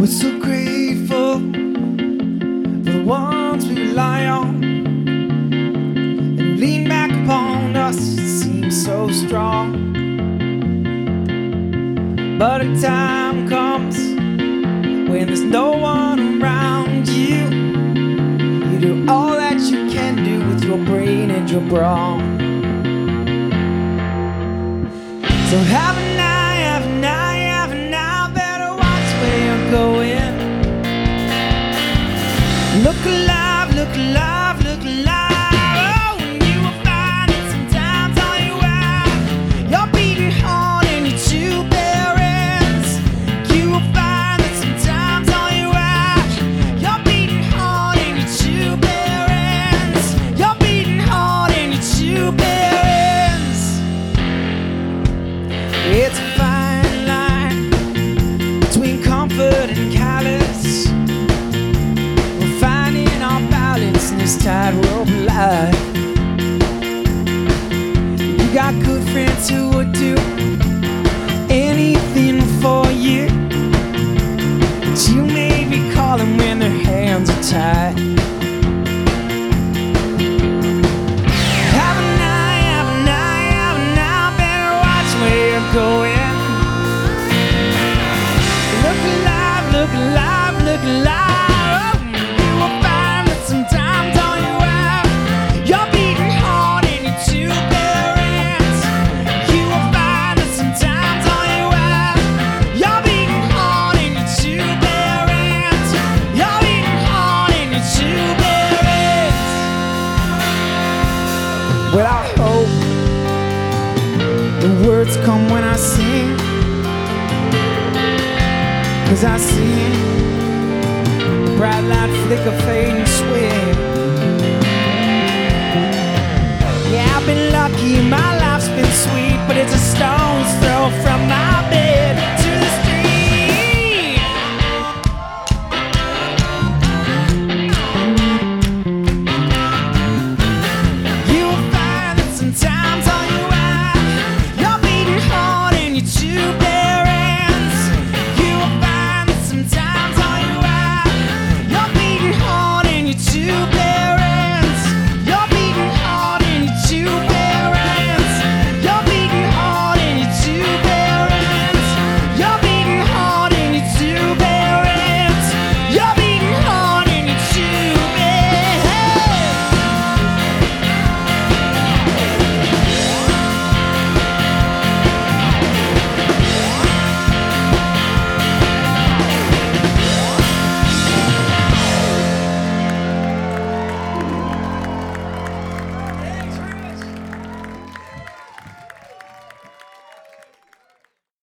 We're so grateful for the ones we rely on and lean back upon us. It seems so strong, but a time comes when there's no one around you. You do all that you can do with your brain and your brawn. So have a night, have a night, have a night. Better watch where you're going. Look alive, look alive, look alive. Oh, and you will find that sometimes all you have, you're beating hard and your two parents. You will find that sometimes all you have, you're beating hard and your two parents. You're beating hard and your two parents. It's a fine line between comfort and callous. We're finding our balance in this tightrope life. You got good friends who would do anything for you, but you may be calling when their hands are tied. Have a night, have a night, have a night. Better watch where you're going. Look alive, look alive, look alive. Oh, you will find that sometimes all you have, you're beating hard in your two parents. You will find that sometimes all you have, you're beating hard in your two parents. You're beating hard in your two parents. Without hope, the words come when I sing, 'cause I see the bright light flicker fading